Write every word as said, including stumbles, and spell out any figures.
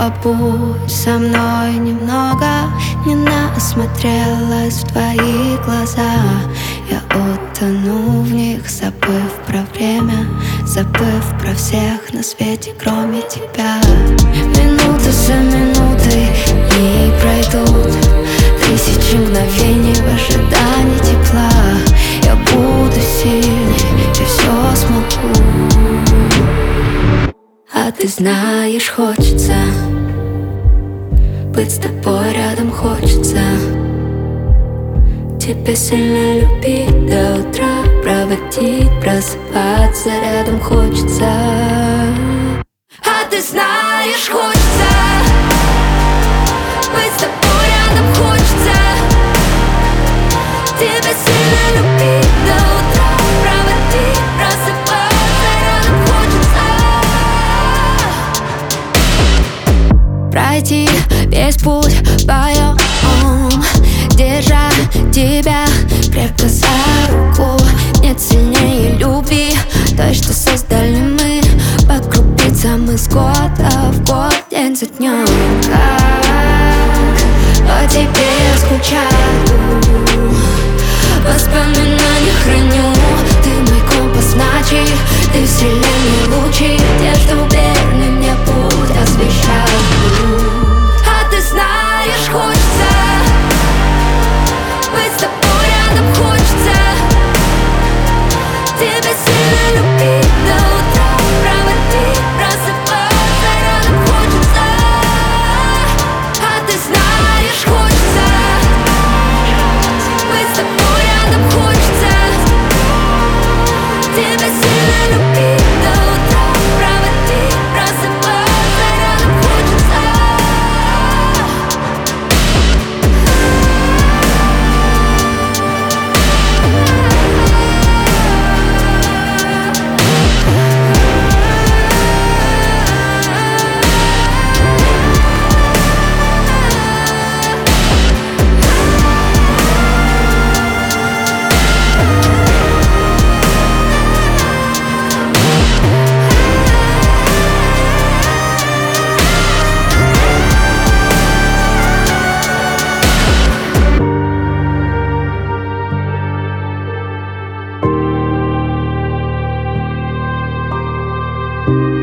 Побудь со мной немного, не насмотрелась в твои глаза. Я утону в них, забыв про время, забыв про всех на свете, кроме тебя. Минуты за минутой не пройдут, тысячи мгновений в ожидании тепла. Я буду сильней, я все смогу. А ты знаешь, хочется быть с тобой рядом, хочется тебя сильно любить до утра, проводить, просыпаться рядом хочется. А ты знаешь, хочется быть с тобой рядом, хочется тебя сильно любить до утра, проводить, просыпаться рядом хочется. Пройти весь путь вдвоем, держа тебя крепко за руку. Нет сильнее любви, той, что создали мы. По крупицам из года в год, день за днем. Как по тебе скучаю, воспоминания храню. Ты мой компас ночи, ты вселенной лучи, те, что верны мне путь освещают. А ты знаешь, хочется быть с тобой рядом, хочется тебя сильно любить до утра, проводить, просыпаться рядом хочется. А ты знаешь, хочется быть с тобой рядом, хочется тебя сильно любить до утра, проводить, просыпаться рядом хочется. you